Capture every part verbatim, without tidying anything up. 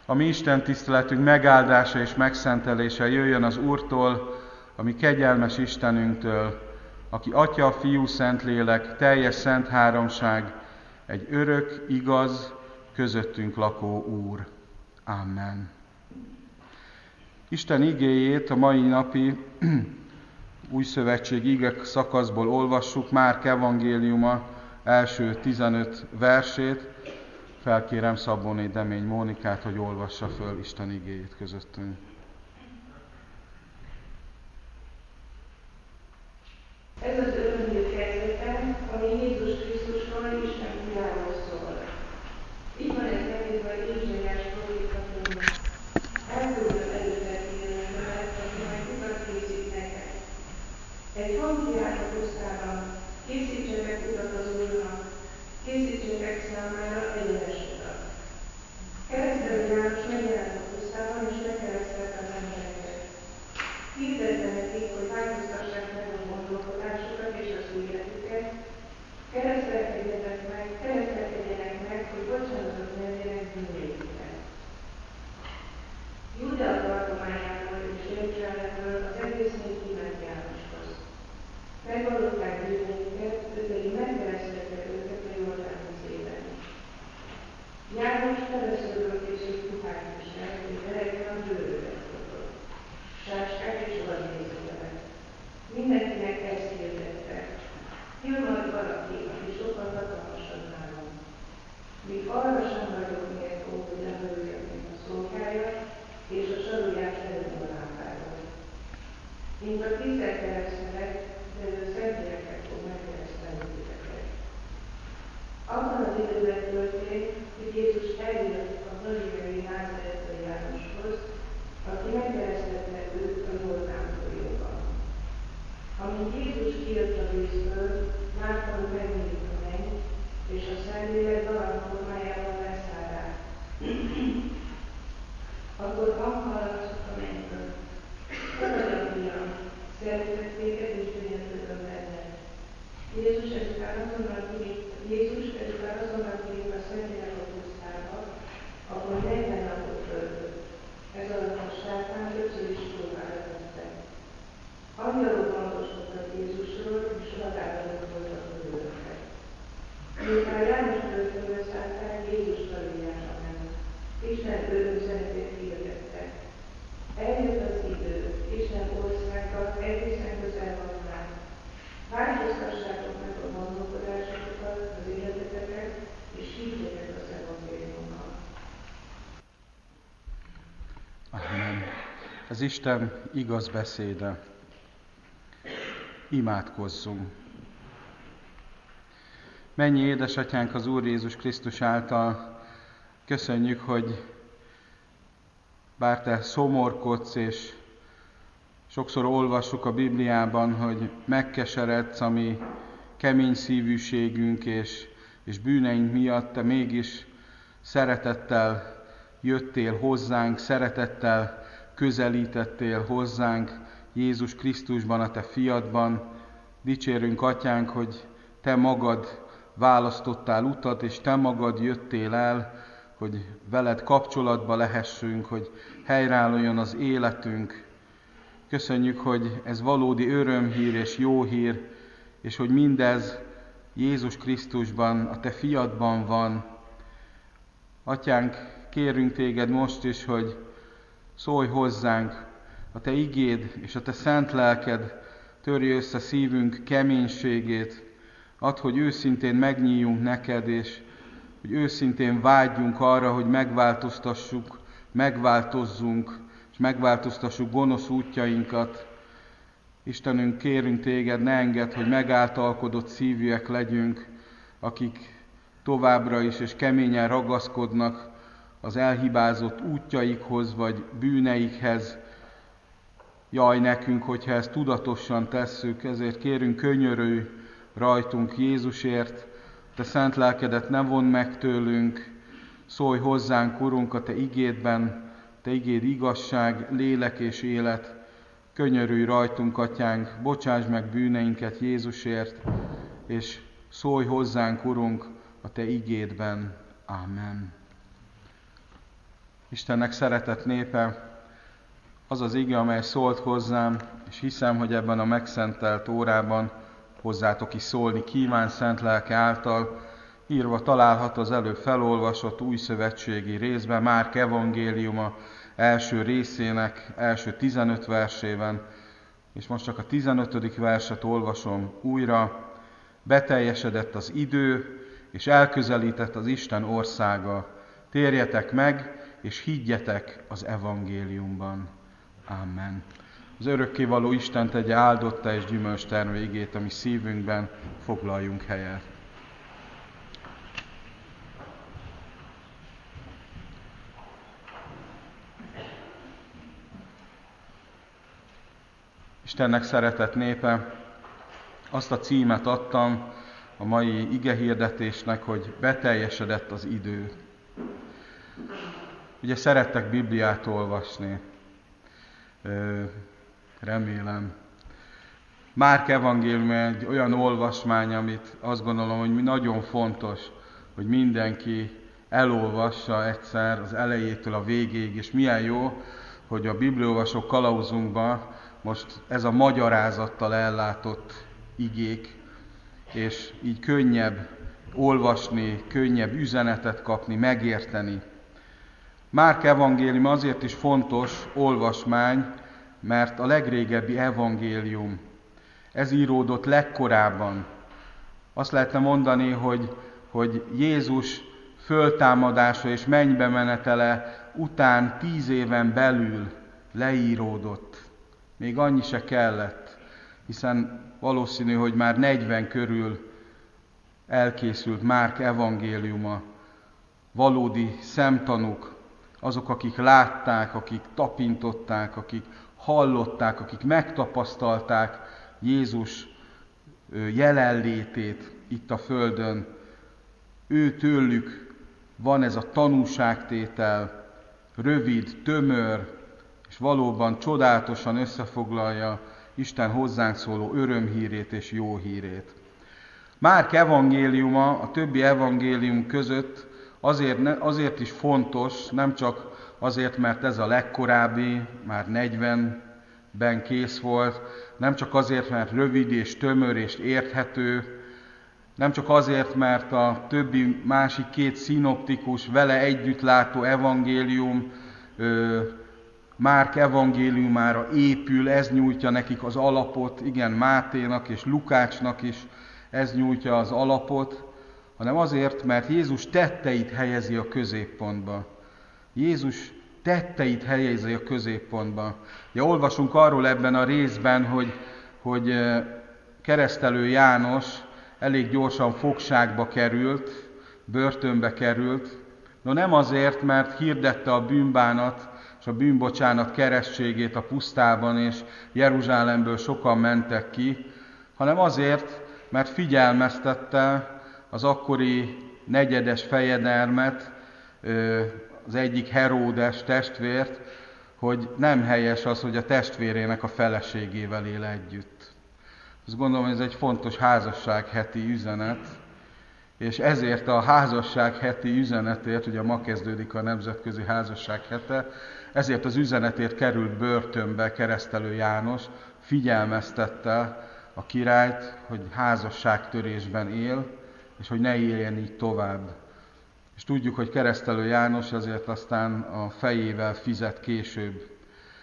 A mi Isten tiszteletünk megáldása és megszentelése jöjjön az Úrtól, a mi kegyelmes Istenünktől, aki Atya, Fiú, Szentlélek, teljes szent háromság, egy örök, igaz, közöttünk lakó Úr. Amen. Isten igéjét a mai napi újszövetség ige szakaszból olvassuk, Márk evangéliuma első tizenöt versét. Felkérem Szabóné Demény Mónikát, hogy olvassa föl Isten igéjét közöttünk. Ez az örömhír kezdete, ami Jézus Krisztusról, Isten fiáról szól. Így van ez megírva Ézsaiás prófétakönyvben. Elküldöm előtted hírnevemet, aki majd utat készít neked. Egy hang kiált a pusztában, készítsetek utat az Úrnak, készítsetek számára egyenes utat. Keresztelő János megjelent a pusztában, és lekeresztelt az embereket. Hirdette nekik, hogy változtassák meg a gondolkodásukat és az életüket, keresztelkedjenek meg, keresztelkedjenek meg, hogy bocsánatot nyerjenek bűneiket. Júdea tartományából és Jeruzsálemről az egész nép kívánt Jánoshoz. Megvallották bűneiket, ő pedig megkeresztelte őket a Jordán vizében. János feleszölött és egy puhát viselt, hogy veregben a bőröket fotott. Sáskák és vadnézőket. Mindenkinek ezt hirdette. Jön majd valaki, aki sokkal hatalmasabb nálam. Míg arra sem vagyok méltó, hogy lehőjök, mint a szolgája, és a saruját felül a lábáról. Mint a tízzel keresztelek, de ő szentgyereket fog megkeresztelni titeket. Abban az időben történt, hogy Jézus eljött a galileai Názáretbeli Jánoshoz, aki megkeresztette őt a Jordán folyóban. Amint Jézus kijött a vízből, látta, hogy megnyílik a menny, és a Szentlélek galamb formájában leszáll rá. Akkor hang hallatszott a mennyből. Maradj a fiam, szeretlek téged és bűnötöm benned. Jézus ezután azonnal kilép, Jézus ezután azonnal kilép a Szentlélek a pusztába, ahol negyven napot töltött. Ez alatt a sátán többször is próbára tette. Angyalok gondoskodtak Jézusról, és vadállatok voltak a bőröket. Miután János börtönből szállták, Jézus Galileára ment. Isten örömzenetét hirdette. Eljött az idő, Isten országa egészen közel van már. Változtassátok meg a gondolkodásokat, az életeteket, és higgyetek az evangéliummal. Amen. Ez Isten igaz beszéde. Imádkozzunk. Mennyi édesatyánk az Úr Jézus Krisztus által, köszönjük, hogy bár te szomorkodsz, és sokszor olvassuk a Bibliában, hogy megkeseredsz a mi kemény szívűségünk és, és bűneink miatt, te mégis szeretettel jöttél hozzánk, szeretettel közelítettél hozzánk Jézus Krisztusban, a te fiadban. Dicsérünk, atyánk, hogy te magad választottál utat, és te magad jöttél el, hogy veled kapcsolatba lehessünk, hogy helyreálljon az életünk. Köszönjük, hogy ez valódi örömhír és jó hír, és hogy mindez Jézus Krisztusban, a te fiadban van. Atyánk, kérünk téged most is, hogy szólj hozzánk, a te igéd és a te szent lelked törje össze szívünk keménységét, add, hogy őszintén megnyíljunk neked, és hogy őszintén vágyjunk arra, hogy megváltoztassuk, megváltozzunk, és megváltoztassuk gonosz útjainkat. Istenünk, kérünk téged, ne engedd, hogy megáltalkodott szívűek legyünk, akik továbbra is és keményen ragaszkodnak az elhibázott útjaikhoz vagy bűneikhez. Jaj nekünk, hogyha ezt tudatosan tesszük, ezért kérünk, könyörülj rajtunk Jézusért, te szent lelkedet ne vondd meg tőlünk, szólj hozzánk, Urunk, a te igédben, te igéd igazság, lélek és élet. Könyörülj rajtunk, atyánk, bocsáss meg bűneinket Jézusért, és szólj hozzánk, Urunk, a te igédben. Amen. Istennek szeretett népe, az az ige, amely szólt hozzám, és hiszem, hogy ebben a megszentelt órában hozzátok is szólni kíván szent lelke által, írva található az előbb felolvasott új szövetségi részben, Márk evangéliuma első részének első tizenöt versében, és most csak a tizenötödik verset olvasom újra. Beteljesedett az idő, és elközelített az Isten országa. Térjetek meg, és higgyetek az evangéliumban. Amen. Az örökkévaló Isten tegye áldotta és gyümölcstermő igét, ami szívünkben, foglaljunk helyet. Istennek szeretett népe, azt a címet adtam a mai igehirdetésnek, hogy beteljesedett az idő. Ugye szerettek Bibliát olvasni, remélem. Márk evangélium egy olyan olvasmány, amit azt gondolom, hogy nagyon fontos, hogy mindenki elolvassa egyszer az elejétől a végéig, és milyen jó, hogy a bibliaolvasó kalauzunkban most ez a magyarázattal ellátott igék, és így könnyebb olvasni, könnyebb üzenetet kapni, megérteni. Márk evangélium azért is fontos olvasmány, mert a legrégebbi evangélium. Ez íródott legkorábban. Azt lehetne mondani, hogy, hogy Jézus föltámadása és mennybe menetele után tíz éven belül leíródott. Még annyi se kellett, hiszen valószínű, hogy már negyven körül elkészült Márk evangéliuma. Valódi szemtanúk, azok, akik látták, akik tapintották, akik hallották, akik megtapasztalták Jézus jelenlétét itt a földön. Ő tőlük van ez a tanúságtétel, rövid, tömör, és valóban csodálatosan összefoglalja Isten hozzánk szóló örömhírét és jó hírét. Márk evangéliuma a többi evangélium között azért, azért is fontos, nem csak azért, mert ez a legkorábbi, már negyvenben kész volt, nem csak azért, mert rövid és tömör és érthető, nem csak azért, mert a többi másik két szinoptikus, vele együtt látó evangélium Márk evangéliumára épül, ez nyújtja nekik az alapot, igen, Máténak és Lukácsnak is ez nyújtja az alapot, hanem azért, mert Jézus tetteit helyezi a középpontba. Jézus tetteit helyezi a középpontba. Ja, olvasunk arról ebben a részben, hogy, hogy Keresztelő János elég gyorsan fogságba került, börtönbe került, no nem azért, mert hirdette a bűnbánat és a bűnbocsánat kerességét a pusztában, és Jeruzsálemből sokan mentek ki, hanem azért, mert figyelmeztette az akkori negyedes fejedelmet, az egyik Heródes testvért, hogy nem helyes az, hogy a testvérének a feleségével él együtt. Azt gondolom, hogy ez egy fontos házasságheti üzenet, és ezért a házasságheti üzenetért, ugye ma kezdődik a Nemzetközi Házasság hete, ezért az üzenetért került börtönbe Keresztelő János, figyelmeztette a királyt, hogy házasságtörésben él, és hogy ne éljen így tovább. És tudjuk, hogy Keresztelő János ezért aztán a fejével fizet később.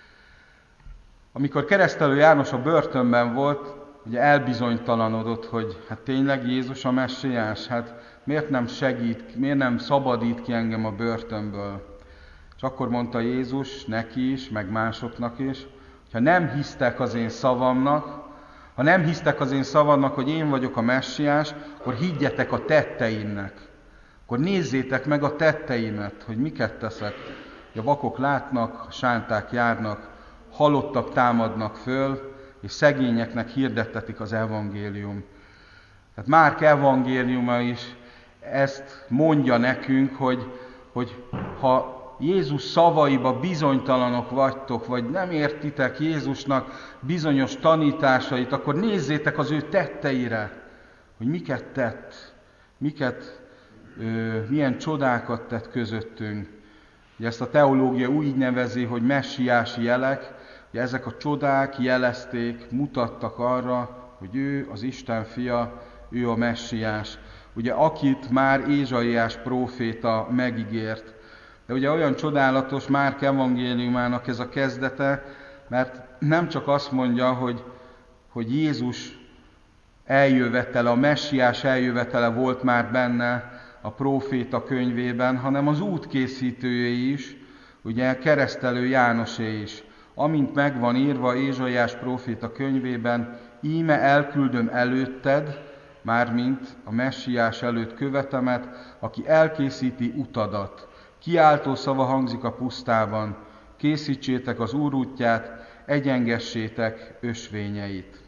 Amikor Keresztelő János a börtönben volt, ugye elbizonytalanodott, hogy hát tényleg Jézus a messiás, hát miért nem segít, miért nem szabadít ki engem a börtönből. És akkor mondta Jézus neki is, meg másoknak is, ha nem hisztek az én szavamnak, ha nem hisztek az én szavamnak, hogy én vagyok a messiás, akkor higgyetek a tetteimnek. Akkor nézzétek meg a tetteimet, hogy miket teszek. A vakok látnak, a sánták járnak, halottak támadnak föl, és szegényeknek hirdettetik az evangélium. Tehát Márk evangéliuma is ezt mondja nekünk, hogy, hogy ha Jézus szavaiba bizonytalanok vagytok, vagy nem értitek Jézusnak bizonyos tanításait, akkor nézzétek az ő tetteire, hogy miket tett, miket, ö, milyen csodákat tett közöttünk. Ugye ezt a teológia úgy nevezi, hogy messiási jelek, ugye ezek a csodák jelezték, mutattak arra, hogy ő az Isten fia, ő a messiás. Ugye akit már Ézsaiás próféta megígért. De ugye olyan csodálatos Márk evangéliumának ez a kezdete, mert nem csak azt mondja, hogy, hogy Jézus eljövetele, a messiás eljövetele volt már benne a próféta könyvében, hanem az útkészítője is, ugye keresztelő Jánosé is. Amint meg van írva Ézsaiás próféta könyvében, íme elküldöm előtted, mármint a messiás előtt követemet, aki elkészíti utadat. Kiáltó szava hangzik a pusztában, készítsétek az Úr útját, egyengessétek ösvényeit.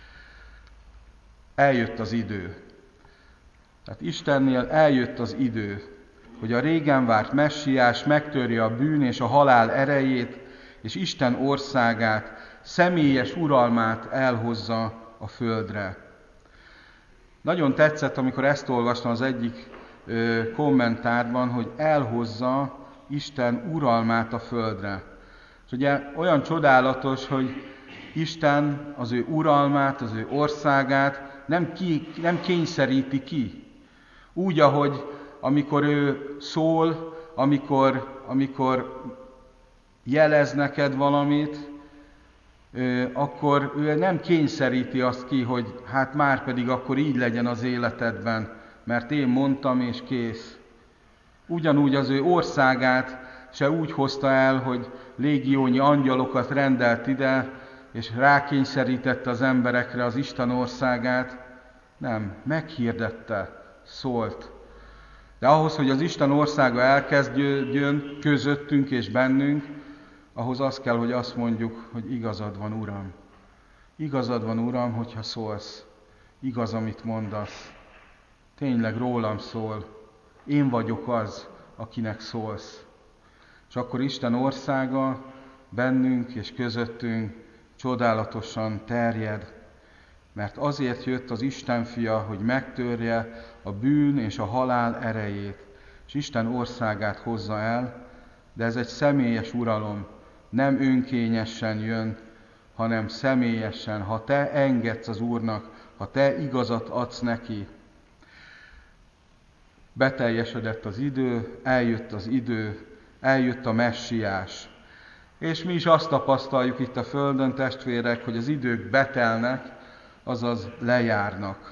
Eljött az idő. Tehát Istennél eljött az idő, hogy a régen várt messiás megtörje a bűn és a halál erejét, és Isten országát, személyes uralmát elhozza a földre. Nagyon tetszett, amikor ezt olvastam az egyik ö, kommentárban, hogy elhozza Isten uralmát a földre. És ugye olyan csodálatos, hogy Isten az ő uralmát, az ő országát nem, ki, nem kényszeríti ki. Úgy, ahogy amikor ő szól, amikor, amikor jelez neked valamit, akkor ő nem kényszeríti azt ki, hogy hát már pedig akkor így legyen az életedben, mert én mondtam és kész. Ugyanúgy az ő országát se úgy hozta el, hogy légiónyi angyalokat rendelt ide, és rákényszerítette az emberekre az Isten országát. Nem, meghirdette, szólt. De ahhoz, hogy az Isten országa elkezdjön közöttünk és bennünk, ahhoz az kell, hogy azt mondjuk, hogy igazad van, Uram. Igazad van, Uram, hogyha szólsz. Igaz, amit mondasz. Tényleg rólam szól. Én vagyok az, akinek szólsz. És akkor Isten országa bennünk és közöttünk csodálatosan terjed. Mert azért jött az Isten fia, hogy megtörje a bűn és a halál erejét, és Isten országát hozza el, de ez egy személyes uralom, nem önkényesen jön, hanem személyesen, ha te engedsz az Úrnak, ha te igazat adsz neki. Beteljesedett az idő, eljött az idő, eljött a messiás. És mi is azt tapasztaljuk itt a földön, testvérek, hogy az idők betelnek, azaz lejárnak.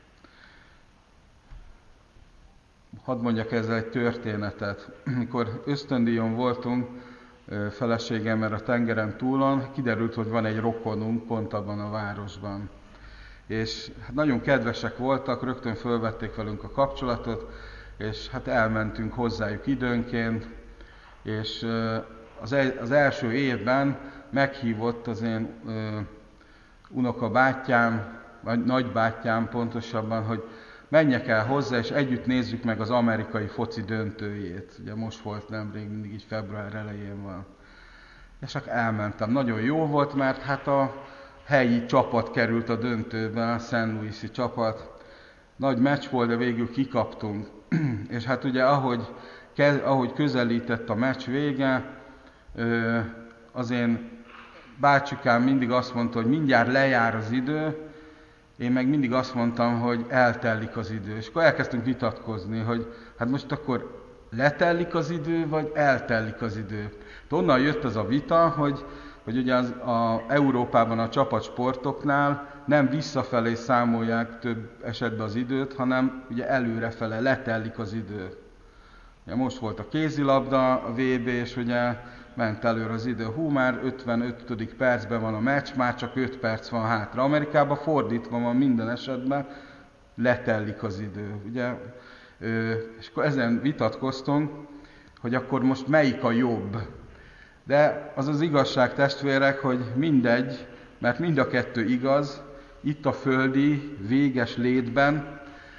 Hadd mondjak ezzel egy történetet. Mikor ösztöndíjon voltunk feleségemmel a tengeren túlon, kiderült, hogy van egy rokonunk pont abban a városban. És hát nagyon kedvesek voltak, rögtön fölvették velünk a kapcsolatot, és hát elmentünk hozzájuk időnként, és az első évben meghívott az én unokabátyám, vagy nagybátyám pontosabban, hogy menjek el hozzá, és együtt nézzük meg az amerikai foci döntőjét. Ugye most volt nemrég, mindig így február elején van. És csak elmentem. Nagyon jó volt, mert hát a helyi csapat került a döntőbe, a Saint Louis-i csapat. Nagy meccs volt, de végül kikaptunk. És hát ugye ahogy, ahogy közelített a meccs vége, az én bácsikám mindig azt mondta, hogy mindjárt lejár az idő, én meg mindig azt mondtam, hogy eltellik az idő. És akkor elkezdtünk vitatkozni, hogy hát most akkor letellik az idő, vagy eltellik az idő. Onnan jött az a vita, hogy, hogy ugye az, a Európában a csapatsportoknál nem visszafelé számolják több esetben az időt, hanem ugye előrefele letellik az idő. Ugye most volt a kézilabda, a vé bé, és ugye ment előre az idő. Hú, már ötvenötödik percben van a meccs, már csak öt perc van hátra. Amerikában fordítva van minden esetben, letellik az idő. Ugye? És akkor ezen vitatkoztunk, hogy akkor most melyik a jobb. De az az igazság, testvérek, hogy mindegy, mert mind a kettő igaz, itt a földi, véges létben,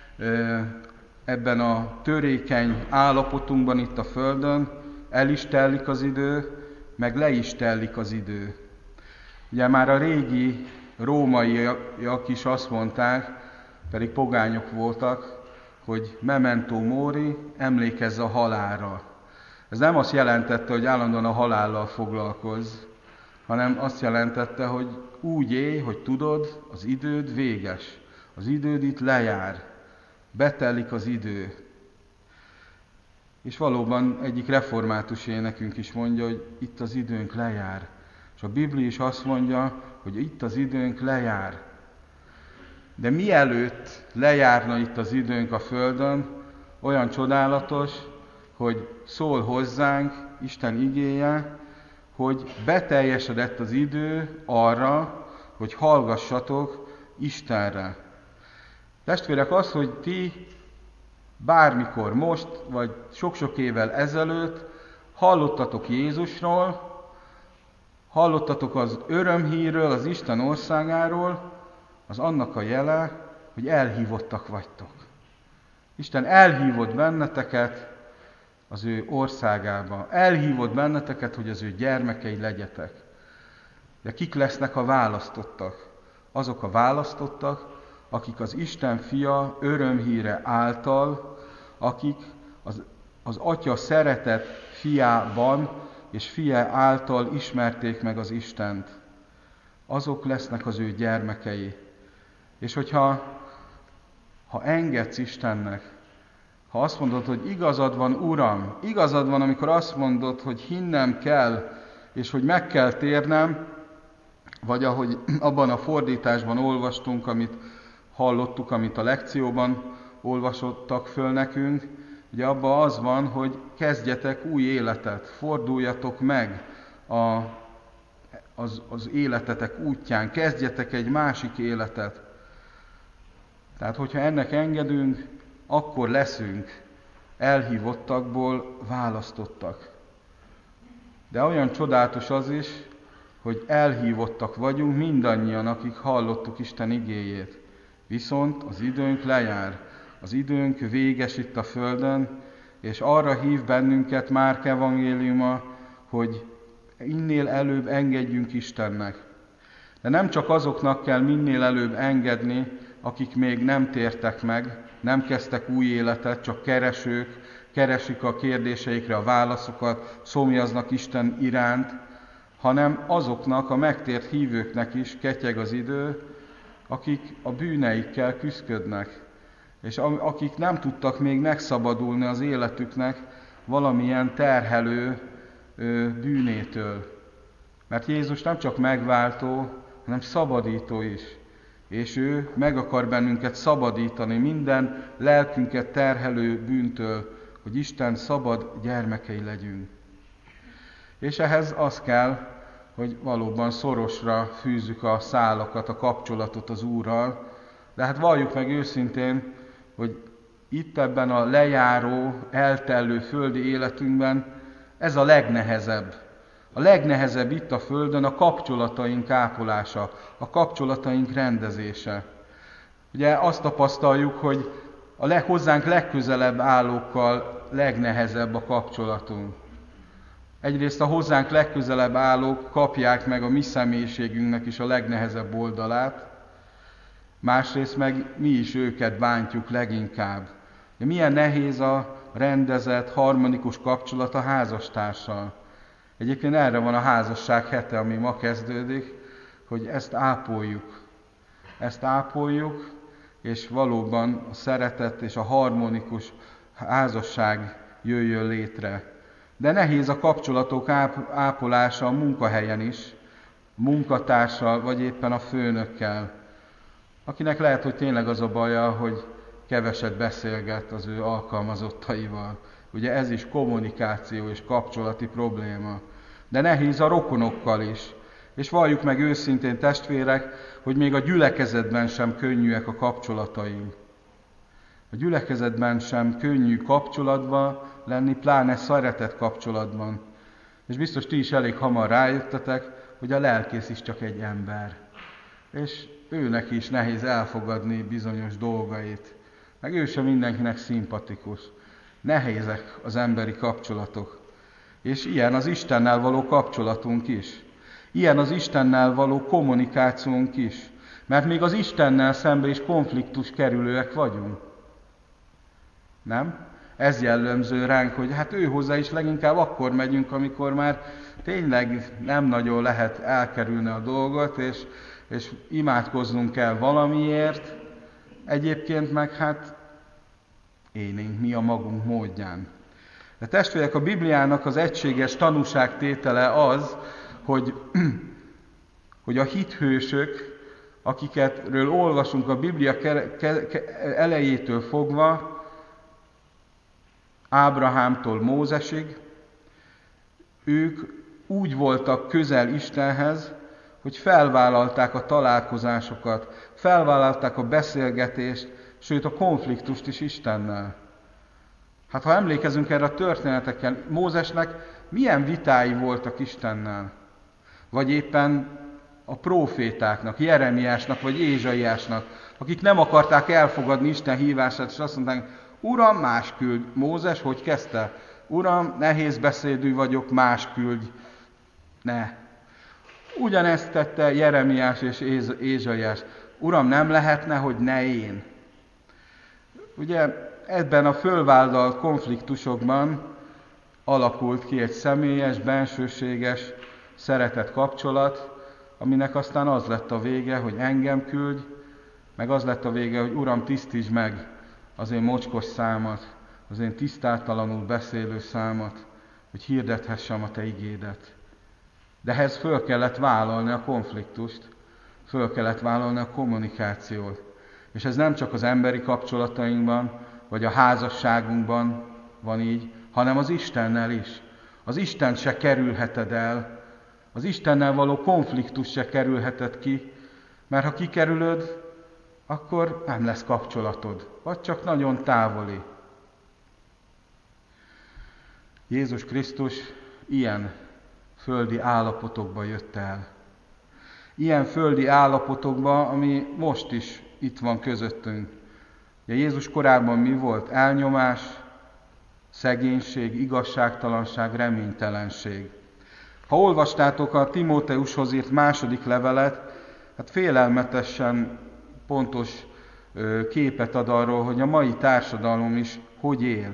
ebben a törékeny állapotunkban itt a földön, el is tellik az idő, meg le is tellik az idő. Ugye már a régi rómaiak is azt mondták, pedig pogányok voltak, hogy memento mori, emlékezz a halálra. Ez nem azt jelentette, hogy állandóan a halállal foglalkozz, hanem azt jelentette, hogy úgy élj, hogy tudod, az időd véges. Az időd itt lejár. Betelik az idő. És valóban egyik református énekünk is mondja, hogy itt az időnk lejár. És a Biblia is azt mondja, hogy itt az időnk lejár. De mielőtt lejárna itt az időnk a Földön, olyan csodálatos, hogy szól hozzánk Isten igéje, hogy beteljesedett az idő arra, hogy hallgassatok Istenre. Testvérek, az, hogy ti bármikor most, vagy sok-sok évvel ezelőtt hallottatok Jézusról, hallottatok az örömhírről, az Isten országáról, az annak a jele, hogy elhívottak vagytok. Isten elhívott benneteket az ő országába. Elhívott benneteket, hogy az ő gyermekei legyetek. De kik lesznek a választottak? Azok a választottak, akik az Isten fia örömhíre által, akik az, az Atya szeretett fiában és fia által ismerték meg az Istent. Azok lesznek az ő gyermekei. És hogyha ha engedsz Istennek, ha azt mondod, hogy igazad van, Uram, igazad van, amikor azt mondod, hogy hinnem kell, és hogy meg kell térnem, vagy ahogy abban a fordításban olvastunk, amit hallottuk, amit a lekcióban olvasottak föl nekünk, ugye abban az van, hogy kezdjetek új életet, forduljatok meg a, az, az életetek útján, kezdjetek egy másik életet. Tehát, hogyha ennek engedünk, akkor leszünk elhívottakból választottak. De olyan csodálatos az is, hogy elhívottak vagyunk mindannyian, akik hallottuk Isten igéjét. Viszont az időnk lejár, az időnk véges itt a Földön, és arra hív bennünket Márk evangéliuma, hogy minél előbb engedjünk Istennek. De nem csak azoknak kell minél előbb engedni, akik még nem tértek meg, nem kezdtek új életet, csak keresők, keresik a kérdéseikre a válaszokat, szomjaznak Isten iránt, hanem azoknak a megtért hívőknek is ketyeg az idő, akik a bűneikkel küszködnek, és akik nem tudtak még megszabadulni az életüknek valamilyen terhelő bűnétől. Mert Jézus nem csak megváltó, hanem szabadító is. És ő meg akar bennünket szabadítani minden lelkünket terhelő bűntől, hogy Isten szabad gyermekei legyünk. És ehhez az kell, hogy valóban szorosra fűzzük a szálakat, a kapcsolatot az Úrral, de hát valljuk meg őszintén, hogy itt ebben a lejáró, eltellő földi életünkben ez a legnehezebb. A legnehezebb itt a Földön a kapcsolataink ápolása, a kapcsolataink rendezése. Ugye azt tapasztaljuk, hogy a leg, hozzánk legközelebb állókkal legnehezebb a kapcsolatunk. Egyrészt a hozzánk legközelebb állók kapják meg a mi személyiségünknek is a legnehezebb oldalát, másrészt meg mi is őket bántjuk leginkább. De milyen nehéz a rendezett, harmonikus kapcsolat a házastársal. Egyébként erre van a házasság hete, ami ma kezdődik, hogy ezt ápoljuk. Ezt ápoljuk, és valóban a szeretet és a harmonikus házasság jöjjön létre. De nehéz a kapcsolatok áp- ápolása a munkahelyen is, munkatársal, vagy éppen a főnökkel, akinek lehet, hogy tényleg az a baja, hogy keveset beszélget az ő alkalmazottaival. Ugye ez is kommunikáció és kapcsolati probléma. De nehéz a rokonokkal is. És valljuk meg őszintén, testvérek, hogy még a gyülekezetben sem könnyűek a kapcsolataink. A gyülekezetben sem könnyű kapcsolatban lenni, pláne szeretett kapcsolatban. És biztos ti is elég hamar rájöttetek, hogy a lelkész is csak egy ember. És őnek is nehéz elfogadni bizonyos dolgait. Meg ő sem mindenkinek szimpatikus. Nehézek az emberi kapcsolatok. És ilyen az Istennel való kapcsolatunk is. Ilyen az Istennel való kommunikációnk is. Mert még az Istennel szemben is konfliktus kerülőek vagyunk. Nem? ez jellemző ránk, hogy hát ő hozzá is leginkább akkor megyünk, amikor már tényleg nem nagyon lehet elkerülni a dolgot, és, és imádkoznunk kell valamiért, egyébként meg hát élénk mi a magunk módján. De testvérek, a Bibliának az egységes tanúságtétele az, hogy, hogy a hithősök, akiketről olvasunk a Biblia elejétől fogva, Ábrahámtól Mózesig, ők úgy voltak közel Istenhez, hogy felvállalták a találkozásokat, felvállalták a beszélgetést, sőt a konfliktust is Istennel. Hát ha emlékezünk erre a történetekkel, Mózesnek milyen vitái voltak Istennel? Vagy éppen a prófétáknak, Jeremiásnak vagy Ézsaiásnak, akik nem akarták elfogadni Isten hívását, és azt mondták, Uram, más küldj. Mózes hogy kezdte? Uram, nehéz beszédű vagyok, más küldj. Ne. Ugyanezt tette Jeremiás és Ézsaiás. Uram, nem lehetne, hogy ne én. Ugye ebben a fölvállalt konfliktusokban alakult ki egy személyes, bensőséges, szeretett kapcsolat, aminek aztán az lett a vége, hogy engem küldj, meg az lett a vége, hogy Uram, tisztítsd meg az én mocskos számat, az én tisztátalanul beszélő számat, hogy hirdethessem a Te igédet. De ehhez föl kellett vállalni a konfliktust, föl kellett vállalni a kommunikációt. És ez nem csak az emberi kapcsolatainkban, vagy a házasságunkban van így, hanem az Istennel is. Az Istent se kerülheted el, az Istennel való konfliktus se kerülheted ki, mert ha kikerülöd, akkor nem lesz kapcsolatod, vagy csak nagyon távoli. Jézus Krisztus ilyen földi állapotokba jött el. Ilyen földi állapotokba, ami most is itt van közöttünk. Ugye Jézus korában mi volt? Elnyomás, szegénység, igazságtalanság, reménytelenség. Ha olvastátok a Timóteushoz írt második levelet, hát félelmetesen pontos képet ad arról, hogy a mai társadalom is hogy él.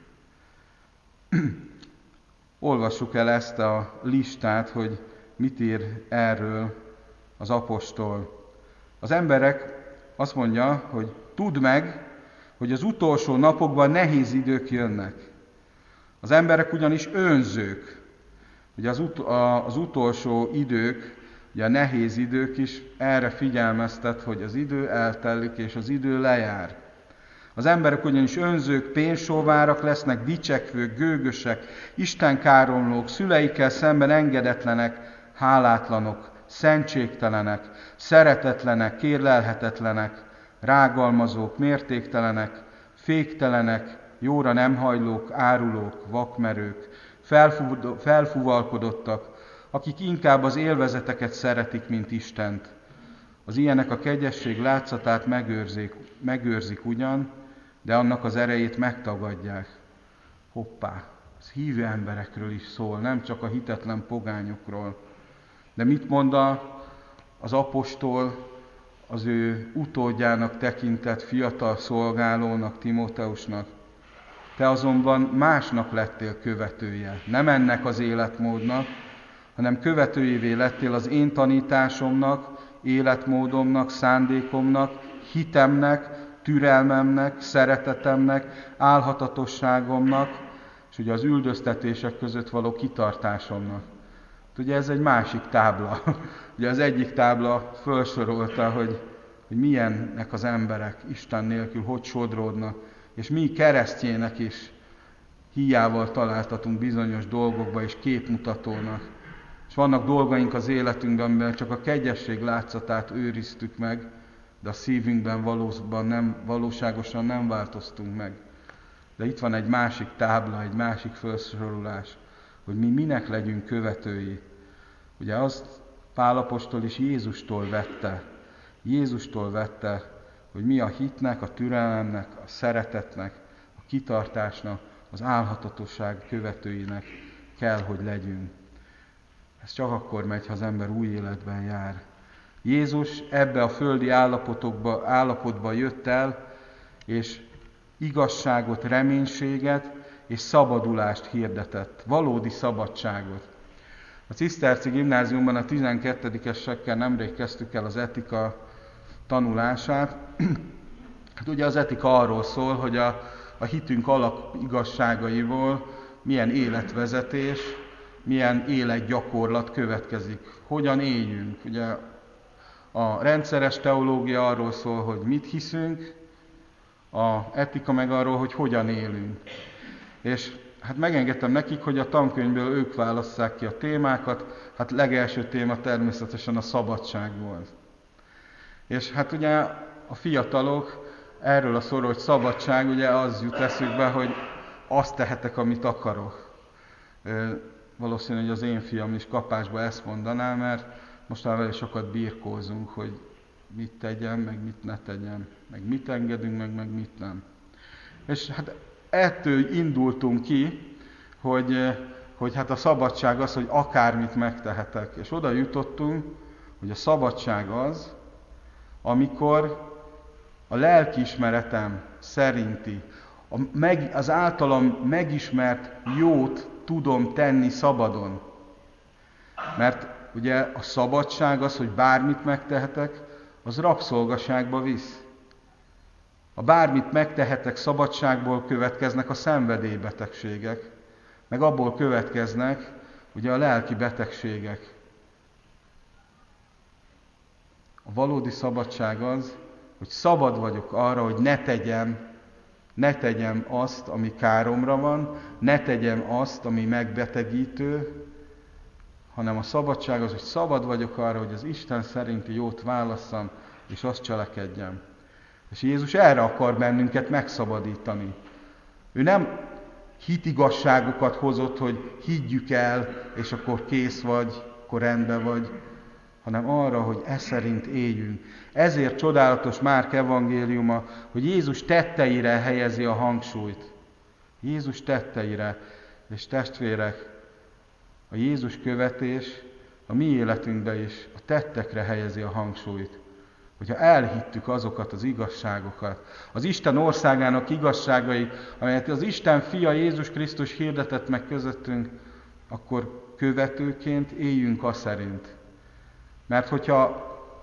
Olvassuk el ezt a listát, hogy mit ír erről az apostol. Az emberek azt mondja, hogy tudd meg, hogy az utolsó napokban nehéz idők jönnek. Az emberek ugyanis önzők. Ugye az, ut- az utolsó idők, ugye a nehéz idők is erre figyelmeztet, hogy az idő eltelik és az idő lejár. Az emberek ugyanis önzők, pénzsóvárak lesznek, dicsekvők, gőgösek, istenkáromlók, szüleikkel szemben engedetlenek, hálátlanok, szentségtelenek, szeretetlenek, kérlelhetetlenek, rágalmazók, mértéktelenek, féktelenek, jóra nem hajlók, árulók, vakmerők, felfú- felfúvalkodottak, akik inkább az élvezeteket szeretik, mint Istent. Az ilyenek a kegyesség látszatát megőrzik, megőrzik ugyan, de annak az erejét megtagadják. Hoppá, ez hívő emberekről is szól, nem csak a hitetlen pogányokról. De mit mond az apostol az ő utódjának tekintett fiatal szolgálónak, Timóteusnak? Te azonban másnak lettél követője, nem ennek az életmódnak, hanem követőjévé lettél az én tanításomnak, életmódomnak, szándékomnak, hitemnek, türelmemnek, szeretetemnek, álhatatosságomnak, és ugye az üldöztetések között való kitartásomnak. Ugye ez egy másik tábla. Ugye az egyik tábla felsorolta, hogy, hogy milyennek az emberek Isten nélkül, hogy sodródnak, és mi keresztjének is híjával találtatunk bizonyos dolgokba és képmutatónak. És vannak dolgaink az életünkben, amiben csak a kegyesség látszatát őriztük meg, de a szívünkben valóban nem, valóságosan nem változtunk meg. De itt van egy másik tábla, egy másik felsorolás, hogy mi minek legyünk követői. Ugye azt Pál apostol is Jézustól vette. Jézustól vette, hogy mi a hitnek, a türelemnek, a szeretetnek, a kitartásnak, az álhatatosság követőinek kell, hogy legyünk. Ez csak akkor megy, ha az ember új életben jár. Jézus ebbe a földi állapotokba, állapotba jött el, és igazságot, reménységet és szabadulást hirdetett. Valódi szabadságot. A Ciszterci Gimnáziumban a tizenkettedikesekkel nemrég kezdtük el az etika tanulását. Hát ugye az etika arról szól, hogy a, a hitünk alap igazságaiból milyen életvezetés, milyen életgyakorlat következik. Hogyan éljünk. Ugye a rendszeres teológia arról szól, hogy mit hiszünk, a etika meg arról, hogy hogyan élünk. És hát megengedtem nekik, hogy a tankönyvből ők válasszák ki a témákat. Hát legelső téma természetesen a szabadság volt. És hát ugye a fiatalok erről a szóról, hogy szabadság, ugye az jut eszükbe, hogy azt tehetek, amit akarok. Valószínű, hogy az én fiam is kapásba ezt mondaná, mert mostanában sokat birkózunk, hogy mit tegyen, meg mit ne tegyen, meg mit engedünk, meg, meg mit nem. És hát ettől indultunk ki, hogy, hogy hát a szabadság az, hogy akármit megtehetek. És oda jutottunk, hogy a szabadság az, amikor a lelkiismeretem szerinti, a meg, az általam megismert jót tudom tenni szabadon. Mert ugye a szabadság az, hogy bármit megtehetek, az rabszolgaságba visz. A bármit megtehetek szabadságból következnek a szenvedélybetegségek, meg abból következnek ugye a lelki betegségek. A valódi szabadság az, hogy szabad vagyok arra, hogy ne tegyem, ne tegyem azt, ami káromra van, ne tegyem azt, ami megbetegítő, hanem a szabadság az, hogy szabad vagyok arra, hogy az Isten szerinti jót válasszam, és azt cselekedjem. És Jézus erre akar bennünket megszabadítani. Ő nem hitigasságokat hozott, hogy higgyük el, és akkor kész vagy, akkor rendben vagy, hanem arra, hogy e szerint éljünk. Ezért csodálatos Márk evangéliuma, hogy Jézus tetteire helyezi a hangsúlyt. Jézus tetteire. És testvérek, a Jézus követés a mi életünkben is a tettekre helyezi a hangsúlyt. Hogyha elhittük azokat az igazságokat, az Isten országának igazságai, amelyet az Isten fia Jézus Krisztus hirdetett meg közöttünk, akkor követőként éljünk a szerint. Mert hogyha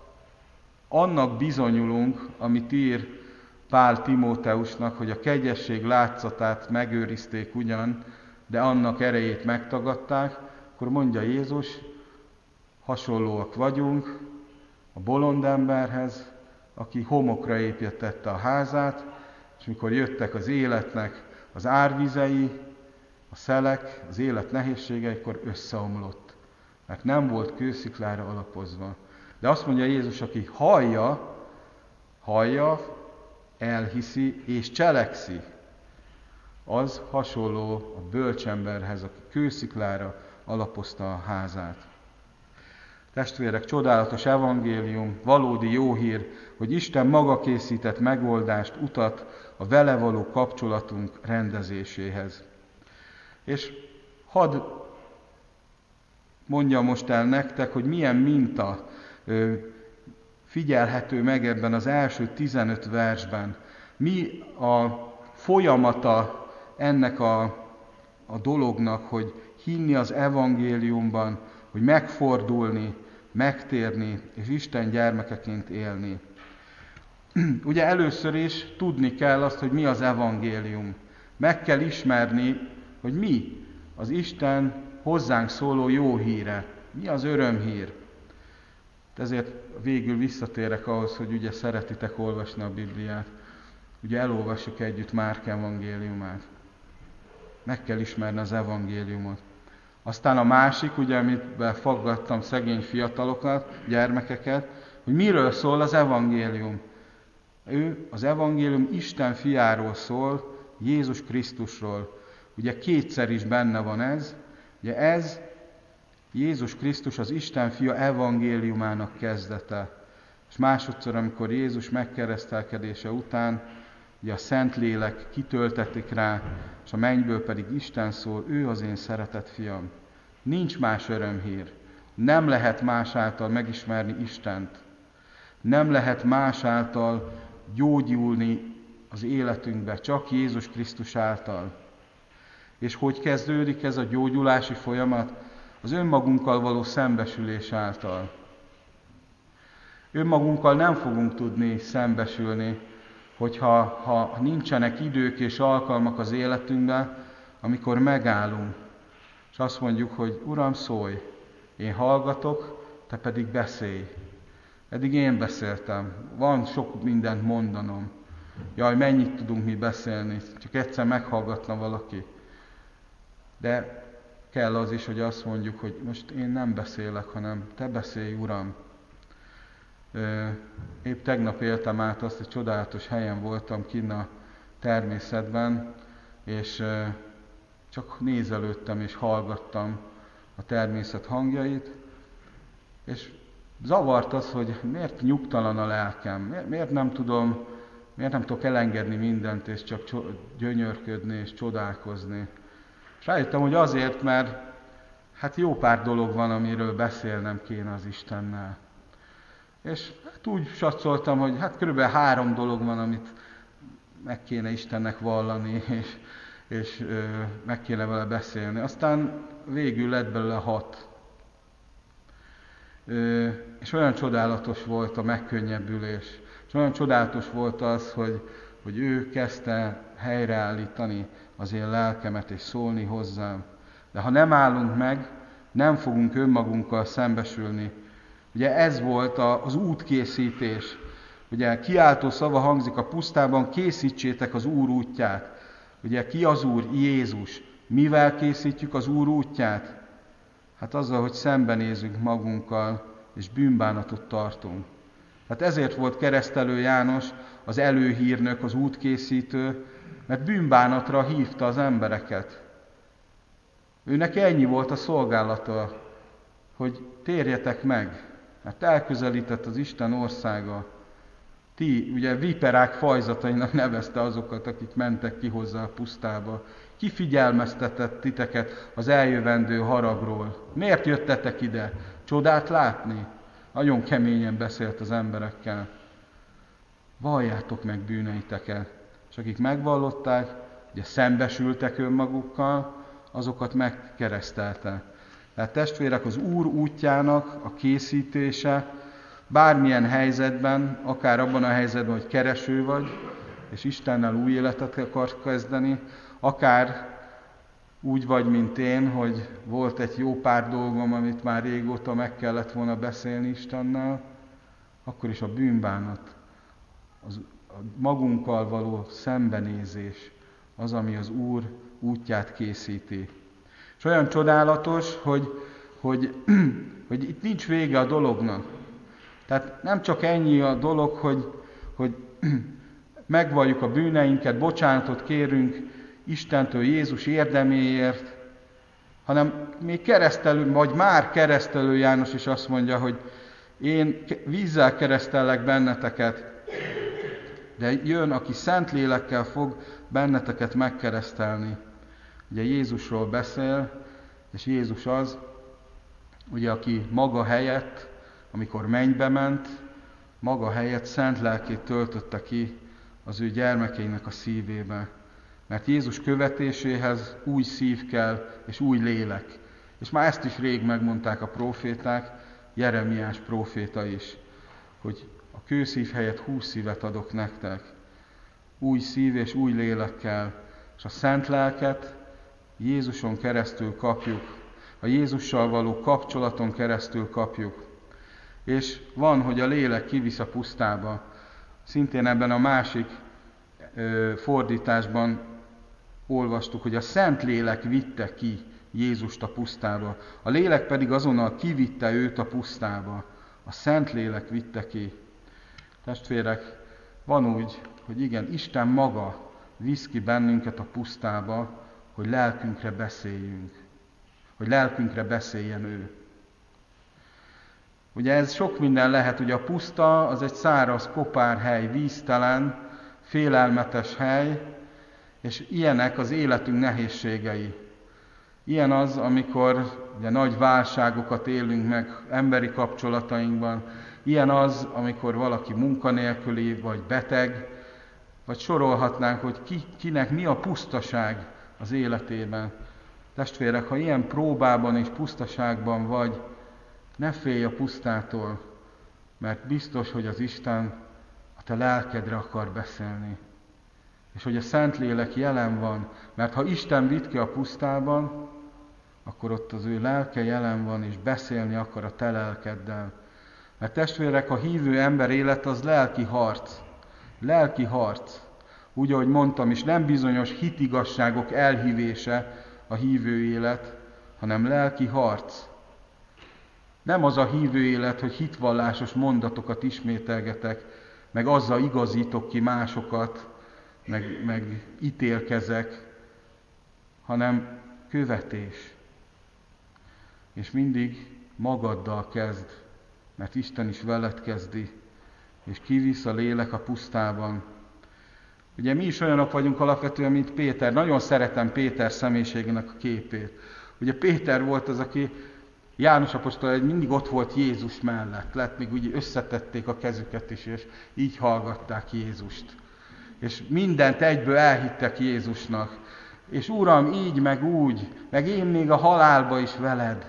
annak bizonyulunk, amit ír Pál Timóteusnak, hogy a kegyesség látszatát megőrizték ugyan, de annak erejét megtagadták, akkor mondja Jézus, hasonlóak vagyunk a bolond emberhez, aki homokra építette a házát, és mikor jöttek az életnek az árvizei, a szelek, az élet nehézségei, akkor összeomlott. Mert nem volt kősziklára alapozva. De azt mondja Jézus, aki hallja, hallja, elhiszi és cselekszi, az hasonló a bölcsemberhez, aki kősziklára alapozta a házát. Testvérek, csodálatos evangélium, valódi jó hír, hogy Isten maga készített megoldást, utat a vele való kapcsolatunk rendezéséhez. És hadd mondjam most el nektek, hogy milyen minta ö, figyelhető meg ebben az első tizenöt versben. Mi a folyamata ennek a, a dolognak, hogy hinni az evangéliumban, hogy megfordulni, megtérni, és Isten gyermekeként élni. Ugye először is tudni kell azt, hogy mi az evangélium. Meg kell ismerni, hogy mi az Isten hozzánk szóló jó híre. Mi az örömhír. Ezért végül visszatérek ahhoz, hogy ugye szeretitek olvasni a Bibliát. Ugye elolvassuk együtt Márk evangéliumát. Meg kell ismerni az evangéliumot. Aztán a másik, ugye, amit befaggattam szegény fiatalokat, gyermekeket, hogy miről szól az evangélium. Ő, az evangélium Isten fiáról szól, Jézus Krisztusról. Ugye kétszer is benne van ez. Ugye ez Jézus Krisztus az Isten fia evangéliumának kezdete. És másodszor, amikor Jézus megkeresztelkedése után, ugye a Szentlélek kitöltetik rá, és a mennyből pedig Isten szól, ő az én szeretett fiam. Nincs más örömhír. Nem lehet más által megismerni Istent. Nem lehet más által gyógyulni az életünkbe, csak Jézus Krisztus által. És hogy kezdődik ez a gyógyulási folyamat? Az önmagunkkal való szembesülés által. Önmagunkkal nem fogunk tudni szembesülni, hogyha ha nincsenek idők és alkalmak az életünkben, amikor megállunk, és azt mondjuk, hogy Uram, szólj, én hallgatok, te pedig beszélj. Eddig én beszéltem, van sok mindent mondanom. Jaj, mennyit tudunk mi beszélni, csak egyszer meghallgatna valaki. De kell az is, hogy azt mondjuk, hogy most én nem beszélek, hanem te beszélj, Uram. Épp tegnap éltem át azt, hogy csodálatos helyen voltam kinn a természetben, és csak nézelődtem és hallgattam a természet hangjait, és zavart az, hogy miért nyugtalan a lelkem, miért nem tudom, miért nem tudok elengedni mindent, és csak gyönyörködni és csodálkozni. És rájöttem, hogy azért, mert hát jó pár dolog van, amiről beszélnem kéne az Istennel. És hát úgy satszoltam, hogy hát körülbelül három dolog van, amit meg kéne Istennek vallani, és, és ö, meg kéne vele beszélni. Aztán végül lett belőle hat. Ö, és olyan csodálatos volt a megkönnyebbülés, és olyan csodálatos volt az, hogy, hogy ő kezdte helyreállítani az én lelkemet, és szólni hozzám. De ha nem állunk meg, nem fogunk önmagunkkal szembesülni. Ugye ez volt az útkészítés. Ugye kiáltó szava hangzik a pusztában, készítsétek az Úr útját. Ugye ki az Úr? Jézus. Mivel készítjük az Úr útját? Hát azzal, hogy szembenézünk magunkkal, és bűnbánatot tartunk. Hát ezért volt Keresztelő János az előhírnök, az útkészítő, mert bűnbánatra hívta az embereket. Őnek ennyi volt a szolgálata, hogy térjetek meg, mert elközelített az Isten országa. Ti, ugye viperák fajzatainak nevezte azokat, akik mentek ki hozzá a pusztába. Ki figyelmeztetett titeket az eljövendő haragról? Miért jöttetek ide? Csodát látni? Nagyon keményen beszélt az emberekkel. Valljátok meg bűneiteket. És akik megvallották, ugye szembesültek önmagukkal, azokat megkeresztelte. Tehát testvérek, az Úr útjának a készítése bármilyen helyzetben, akár abban a helyzetben, hogy kereső vagy, és Istennel új életet akarsz kezdeni, akár úgy vagy, mint én, hogy volt egy jó pár dolgom, amit már régóta meg kellett volna beszélni Istennel, akkor is a bűnbánat, az, a magunkkal való szembenézés az, ami az Úr útját készíti. És olyan csodálatos, hogy, hogy, hogy itt nincs vége a dolognak. Tehát nem csak ennyi a dolog, hogy, hogy megvalljuk a bűneinket, bocsánatot kérünk Istentől Jézus érdeméért, hanem még keresztelő, vagy már keresztelő János is azt mondja, hogy én vízzel keresztellek benneteket, de jön, aki szent lélekkel fog benneteket megkeresztelni. Ugye Jézusról beszél, és Jézus az, ugye, aki maga helyett, amikor mennybe ment, maga helyett szent lelkét töltötte ki az ő gyermekeinek a szívébe. Mert Jézus követéséhez új szív kell, és új lélek. És már ezt is rég megmondták a próféták, Jeremiás próféta is, hogy a kőszív helyett húsz szívet adok nektek. Új szív és új lélekkel. És a szent lelket Jézuson keresztül kapjuk. A Jézussal való kapcsolaton keresztül kapjuk. És van, hogy a lélek kivisz a pusztába. Szintén ebben a másik ö, fordításban olvastuk, hogy a Szent Lélek vitte ki Jézust a pusztába. A lélek pedig azonnal kivitte őt a pusztába. A Szent Lélek vitte ki. Testvérek, van úgy, hogy igen, Isten maga visz ki bennünket a pusztába, hogy lelkünkre beszéljünk. Hogy lelkünkre beszéljen ő. Ugye ez sok minden lehet, ugye a puszta az egy száraz, kopár hely, víztelen, félelmetes hely, és ilyenek az életünk nehézségei. Ilyen az, amikor ugye, nagy válságokat élünk meg emberi kapcsolatainkban, ilyen az, amikor valaki munkanélküli vagy beteg, Vagy sorolhatnánk, hogy ki, kinek mi a pusztaság az életében. Testvérek, ha ilyen próbában és pusztaságban vagy, ne félj a pusztától, mert biztos, hogy az Isten a te lelkedre akar beszélni. És hogy a Szentlélek jelen van, mert ha Isten vitt ki a pusztában, akkor ott az ő lelke jelen van, és beszélni akar a te lelkeddel. Mert testvérek, a hívő ember élet az lelki harc. Lelki harc. Úgy, ahogy mondtam is, nem bizonyos hitigasságok elhívése a hívő élet, hanem lelki harc. Nem az a hívő élet, hogy hitvallásos mondatokat ismételgetek, meg azzal igazítok ki másokat, meg, meg ítélkezek, hanem követés. És mindig magaddal kezd, mert Isten is veled kezdi, és kivisz a lélek a pusztában. Ugye mi is olyanok vagyunk alapvetően, mint Péter. Nagyon szeretem Péter személyiségének a képét. Ugye Péter volt az, aki János apostol mindig ott volt Jézus mellett. Lett, még úgy összetették a kezüket is, és így hallgatták Jézust. És mindent egyből elhittek Jézusnak. És Uram, így, meg úgy, meg én még a halálba is veled.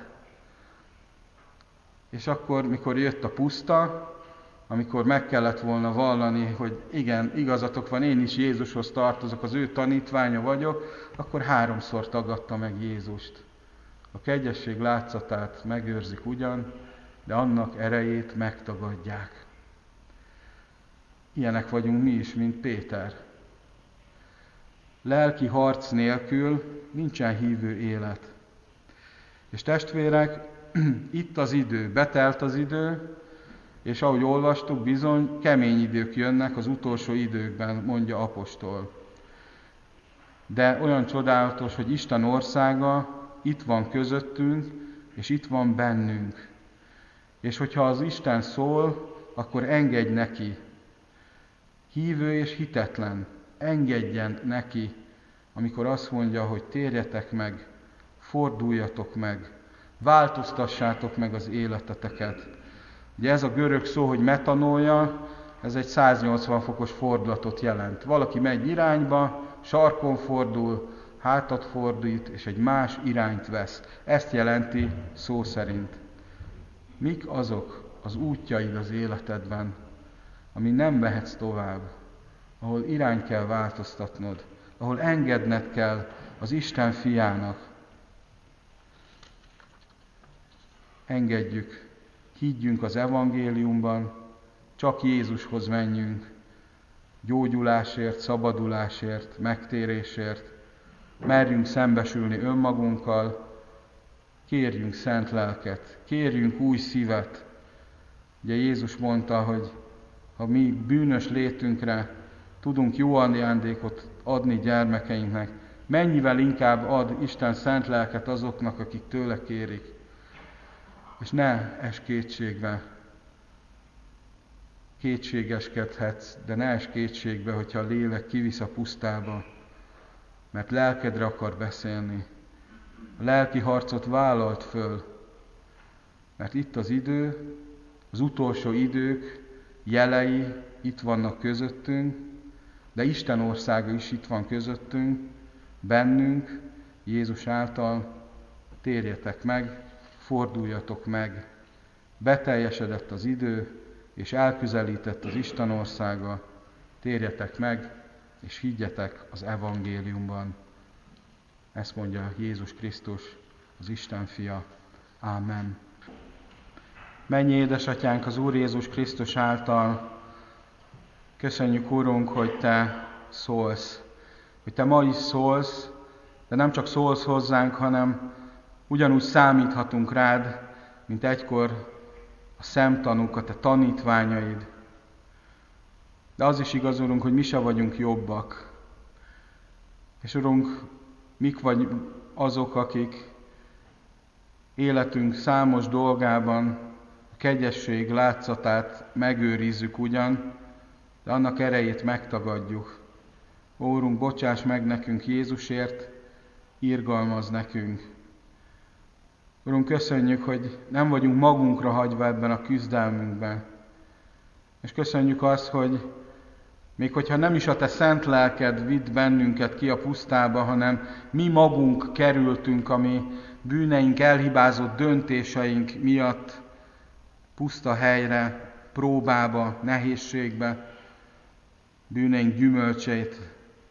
És akkor, mikor jött a puszta, amikor meg kellett volna vallani, hogy igen, igazatok van, én is Jézushoz tartozok, az ő tanítványa vagyok, akkor háromszor tagadta meg Jézust. A kegyesség látszatát megőrzik ugyan, de annak erejét megtagadják. Ilyenek vagyunk mi is, mint Péter. Lelki harc nélkül nincsen hívő élet. És testvérek, itt az idő, betelt az idő, és ahogy olvastuk, bizony kemény idők jönnek az utolsó időkben, mondja apostol. De olyan csodálatos, hogy Isten országa itt van közöttünk, és itt van bennünk. És hogyha az Isten szól, akkor engedj neki. Hívő és hitetlen, engedjen neki, amikor azt mondja, hogy térjetek meg, forduljatok meg, változtassátok meg az életeteket. Ugye ez a görög szó, hogy metanolja, ez egy száznyolcvan fokos fordulatot jelent. Valaki megy irányba, sarkon fordul, hátat fordít, és egy más irányt vesz. Ezt jelenti szó szerint. Mik azok az útjaid az életedben, ami nem mehetsz tovább, ahol irány kell változtatnod, ahol engedned kell az Isten fiának. Engedjük, higgyünk az evangéliumban, csak Jézushoz menjünk, gyógyulásért, szabadulásért, megtérésért, merjünk szembesülni önmagunkkal, kérjünk szent lelket, kérjünk új szívet. Ugye Jézus mondta, hogy ha mi bűnös létünkre tudunk jó ajándékot adni gyermekeinknek, mennyivel inkább ad Isten szent lelket azoknak, akik tőle kérik. És ne es kétségbe. Kétségeskedhetsz, de ne es kétségbe, hogyha a lélek kivisz a pusztába, mert lelkedre akar beszélni. A lelki harcot vállalt föl, mert itt az idő, az utolsó idők jelei itt vannak közöttünk, de Isten országa is itt van közöttünk, bennünk, Jézus által. Térjetek meg, forduljatok meg. Beteljesedett az idő, és elközelített az Isten országa. Térjetek meg, és higgyetek az evangéliumban. Ezt mondja Jézus Krisztus, az Isten fia. Ámen. Mennyi édesatyánk az Úr Jézus Krisztus által, köszönjük, Urunk, hogy Te szólsz, hogy Te ma is szólsz, de nem csak szólsz hozzánk, hanem ugyanúgy számíthatunk rád, mint egykor a szemtanúk, a Te tanítványaid. De az is igaz, Urunk, hogy mi se vagyunk jobbak. És Urunk, mik vagy azok, akik életünk számos dolgában a kegyesség látszatát megőrizzük ugyan, de annak erejét megtagadjuk. Ó, Urunk, bocsáss meg nekünk Jézusért, irgalmazz nekünk. Urunk, köszönjük, hogy nem vagyunk magunkra hagyva ebben a küzdelmünkben. És köszönjük azt, hogy Még hogyha nem is a te szent lelked vitt bennünket ki a pusztába, hanem mi magunk kerültünk a mi bűneink, elhibázott döntéseink miatt puszta helyre, próbába, nehézségbe, bűneink gyümölcsét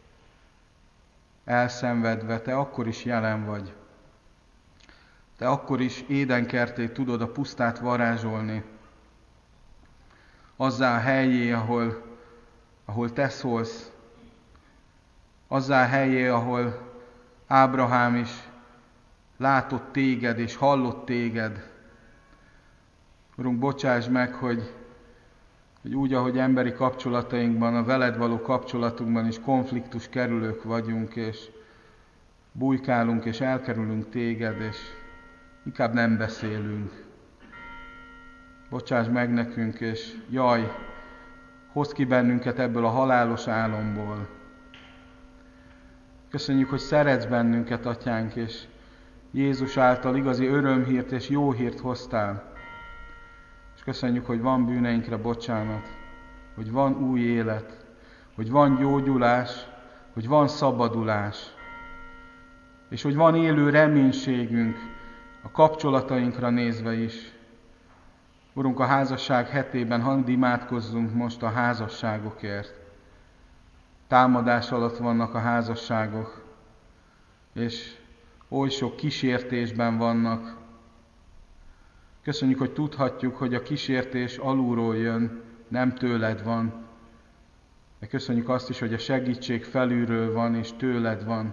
elszenvedve, te akkor is jelen vagy. Te akkor is édenkertét tudod a pusztát varázsolni, azzá a helyé, ahol, ahol te szólsz, azzá a helyé, ahol Ábrahám is látott téged és hallott téged. Urunk, bocsáss meg, hogy, hogy úgy, ahogy emberi kapcsolatainkban, a veled való kapcsolatunkban is konfliktus kerülők vagyunk, és bujkálunk, és elkerülünk téged, és inkább nem beszélünk. Bocsáss meg nekünk, és jaj, hozd ki bennünket ebből a halálos álomból. Köszönjük, hogy szeretsz bennünket, Atyánk, és Jézus által igazi örömhírt és jó hírt hoztál. És köszönjük, hogy van bűneinkre bocsánat, hogy van új élet, hogy van gyógyulás, hogy van szabadulás, és hogy van élő reménységünk a kapcsolatainkra nézve is. Urunk, a házasság hetében hadd imádkozzunk most a házasságokért. Támadás alatt vannak a házasságok, és oly sok kísértésben vannak. Köszönjük, hogy tudhatjuk, hogy a kísértés alulról jön, nem tőled van. De köszönjük azt is, hogy a segítség felülről van, és tőled van.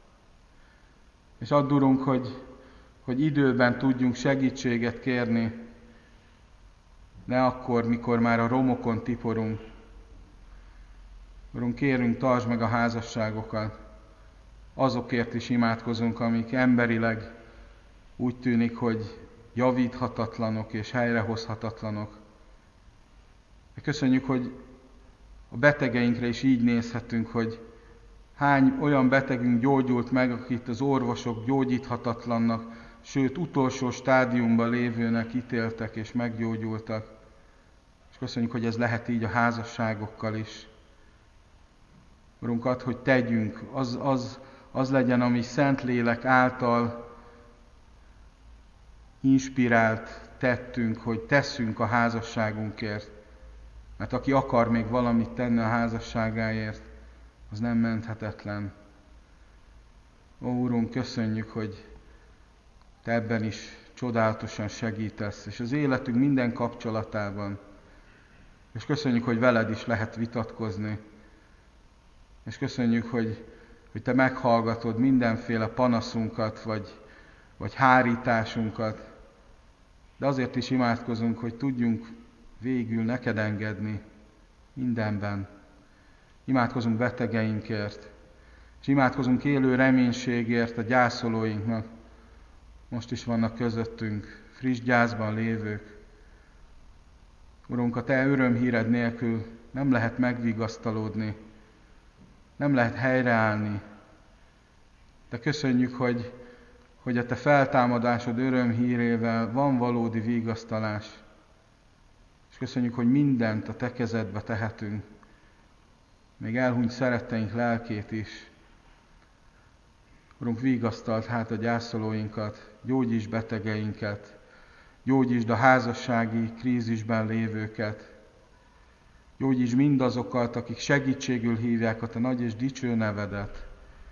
És add, Urunk, hogy, hogy időben tudjunk segítséget kérni, ne akkor, mikor már a romokon tiporunk. Urunk, kérünk, tartsd meg a házasságokat. Azokért is imádkozunk, amik emberileg úgy tűnik, hogy javíthatatlanok és helyrehozhatatlanok. De köszönjük, hogy a betegeinkre is így nézhetünk, hogy hány olyan betegünk gyógyult meg, akit az orvosok gyógyíthatatlannak, sőt utolsó stádiumban lévőnek ítéltek és meggyógyultak. És köszönjük, hogy ez lehet így a házasságokkal is. Urunk, add, hogy tegyünk, az, az, az legyen, ami Szentlélek által inspirált tettünk, hogy teszünk a házasságunkért. Mert aki akar még valamit tenni a házasságáért, az nem menthetetlen. Ó, Urunk, köszönjük, hogy Te ebben is csodálatosan segítesz, és az életünk minden kapcsolatában. És köszönjük, hogy veled is lehet vitatkozni. És köszönjük, hogy, hogy Te meghallgatod mindenféle panaszunkat, vagy, vagy hárításunkat. De azért is imádkozunk, hogy tudjunk végül neked engedni mindenben. Imádkozunk betegeinkért, és imádkozunk élő reménységért a gyászolóinknak. Most is vannak közöttünk friss gyászban lévők. Urunk, a Te örömhíred nélkül nem lehet megvigasztalódni, nem lehet helyreállni. De köszönjük, hogy, hogy a Te feltámadásod örömhírével van valódi vigasztalás. És köszönjük, hogy mindent a Te kezedbe tehetünk, még elhunyt szeretteink lelkét is. Urunk, vigasztald hát a gyászolóinkat, gyógyítsd betegeinket, gyógyítsd a házassági krízisben lévőket, gyógyítsd mindazokat, akik segítségül hívják a Te nagy és dicső nevedet,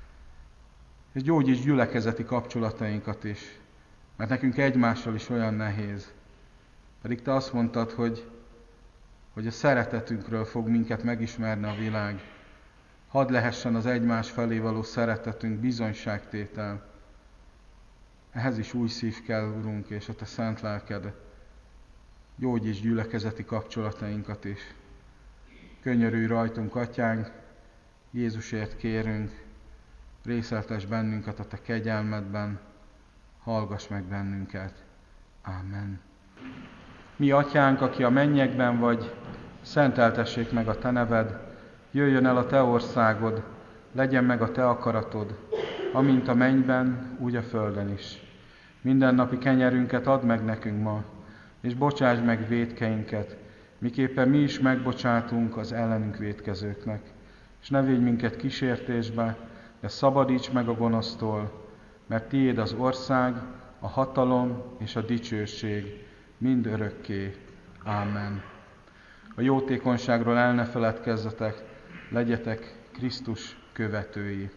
és gyógyítsd gyülekezeti kapcsolatainkat is, mert nekünk egymással is olyan nehéz. Pedig Te azt mondtad, hogy, hogy a szeretetünkről fog minket megismerni a világ. Hadd lehessen az egymás felé való szeretetünk bizonyságtétel. Ehhez is új szív kell, Urunk, és a Te szent lelked. Gyógyítsd gyülekezeti kapcsolatainkat is. Könyörülj rajtunk, Atyánk, Jézusért kérünk, részeltess bennünket a Te kegyelmedben, hallgass meg bennünket. Ámen. Mi, Atyánk, aki a mennyekben vagy, szenteltessék meg a Te neved, jöjjön el a Te országod, legyen meg a Te akaratod, amint a mennyben, úgy a földön is. Mindennapi kenyerünket add meg nekünk ma, és bocsásd meg vétkeinket, miképpen mi is megbocsátunk az ellenünk vétkezőknek. És ne védj minket kísértésbe, de szabadíts meg a gonosztól, mert tiéd az ország, a hatalom és a dicsőség mind örökké. Ámen. A jótékonyságról el ne feledkezzetek, legyetek Krisztus követői.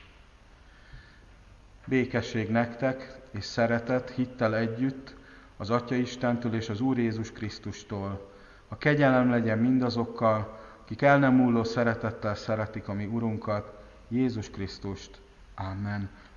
Békesség nektek és szeretet hittel együtt az Atya Istentől és az Úr Jézus Krisztustól. A kegyelem legyen mindazokkal, akik el nem múló szeretettel szeretik a mi Urunkat, Jézus Krisztust. Ámen.